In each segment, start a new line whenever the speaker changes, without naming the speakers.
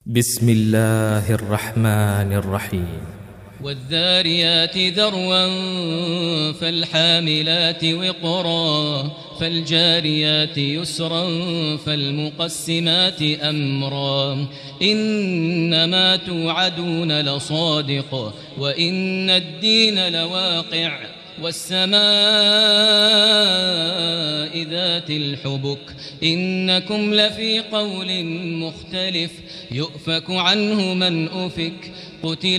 بسم الله الرحمن الرحيم
والذاريات ذروا فالحاملات وقرا فالجاريات يسرا فالمقسمات أمرا إنما توعدون لصادق وإن الدين لواقع والسماء ذات الحبك إنكم لفي قول مختلف يؤفك عنه من أفك قتل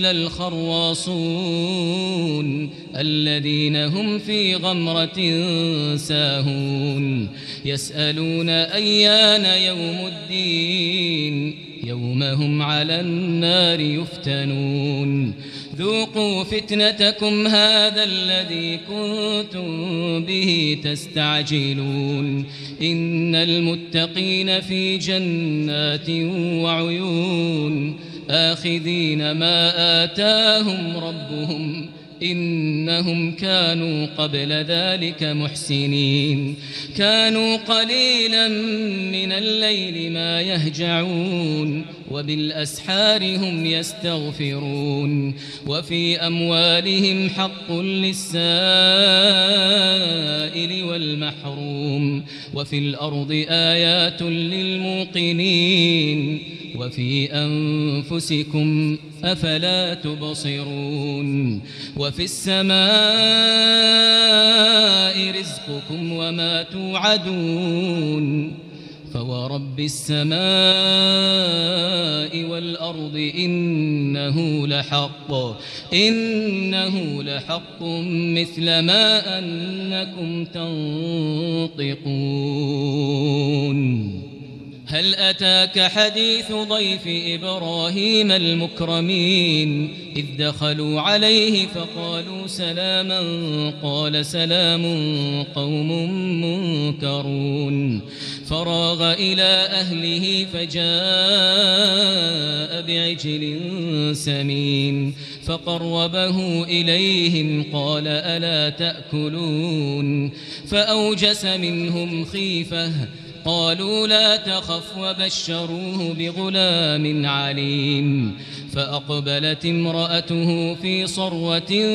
الخراصون الذين هم في غمرة ساهون يسألون أيان يوم الدين يوم هم على النار يفتنون ذوقوا فتنتكم هذا الذي كنتم به تستعجلون إن المتقين في جنات وعيون آخذين ما آتاهم ربهم إنهم كانوا قبل ذلك محسنين كانوا قليلا من الليل ما يهجعون وبالأسحار هم يستغفرون وفي أموالهم حق للسائل والمحروم وفي الأرض آيات للموقنين وفي أنفسكم أفلا تبصرون وفي السماء رزقكم وما توعدون فورب السماء والأرض إنه لحق مثل ما أنكم تنطقون هل أتاك حديث ضيف إبراهيم المكرمين إذ دخلوا عليه فقالوا سلاما قال سلام قوم منكرون فراغ إلى أهله فجاء بعجل سمين فقربه إليهم قال ألا تأكلون فأوجس منهم خيفة قالوا لا تخف وبشروه بغلام عليم فأقبلت امرأته في صروة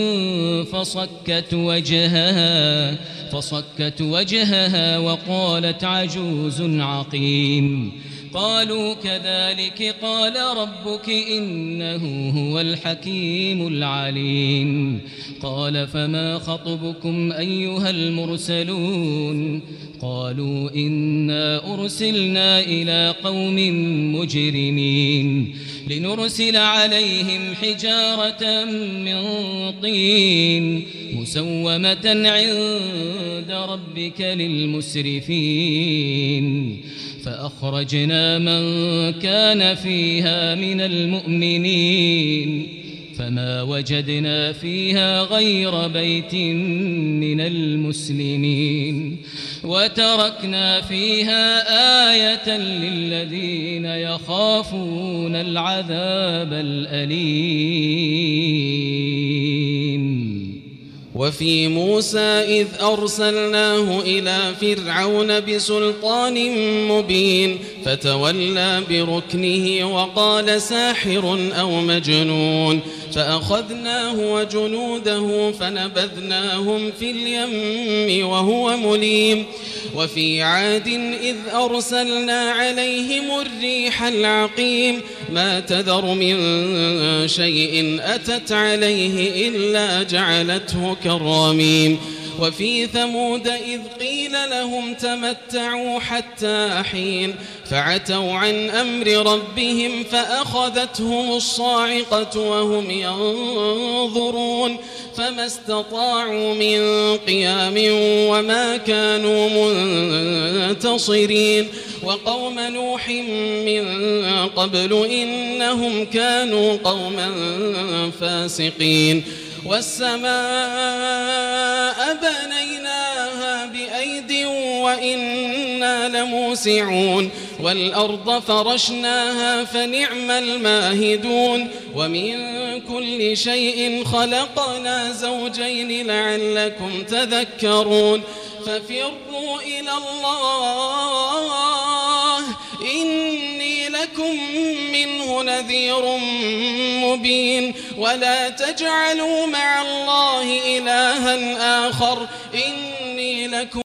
فصكت وجهها وقالت عجوز عقيم قالوا كذلك قال ربك إنه هو الحكيم العليم قال فما خطبكم أيها المرسلون قالوا إنا أرسلنا إلى قوم مجرمين لنرسل عليهم حجارة من طين مسومة عند ربك للمسرفين فأخرجنا من كان فيها من المؤمنين فما وجدنا فيها غير بيت من المسلمين وتركنا فيها آية للذين يخافون العذاب الأليم
وفي موسى إذ أرسلناه إلى فرعون بسلطان مبين فتولى بركنه وقال ساحر أو مجنون فأخذناه وجنوده فنبذناهم في اليم وهو مليم وفي عاد إذ أرسلنا عليهم الريح العقيم ما تذر من شيء أتت عليه إلا جعلته كالرميم وفي ثمود إذ قيل لهم تمتعوا حتى حين فعتوا عن أمر ربهم فأخذتهم الصاعقة وهم ينظرون فما استطاعوا من قيام وما كانوا منتصرين وقوم نوح من قبل إنهم كانوا قوما فاسقين والسماء بنيناها بأيد وإنا لموسعون والأرض فرشناها فنعم الماهدون ومن كل شيء خلقنا زوجين لعلكم تذكرون ففروا إلى الله إني لكم منه نذير مبين ولا تجعلوا مع الله إلها آخر إني لكم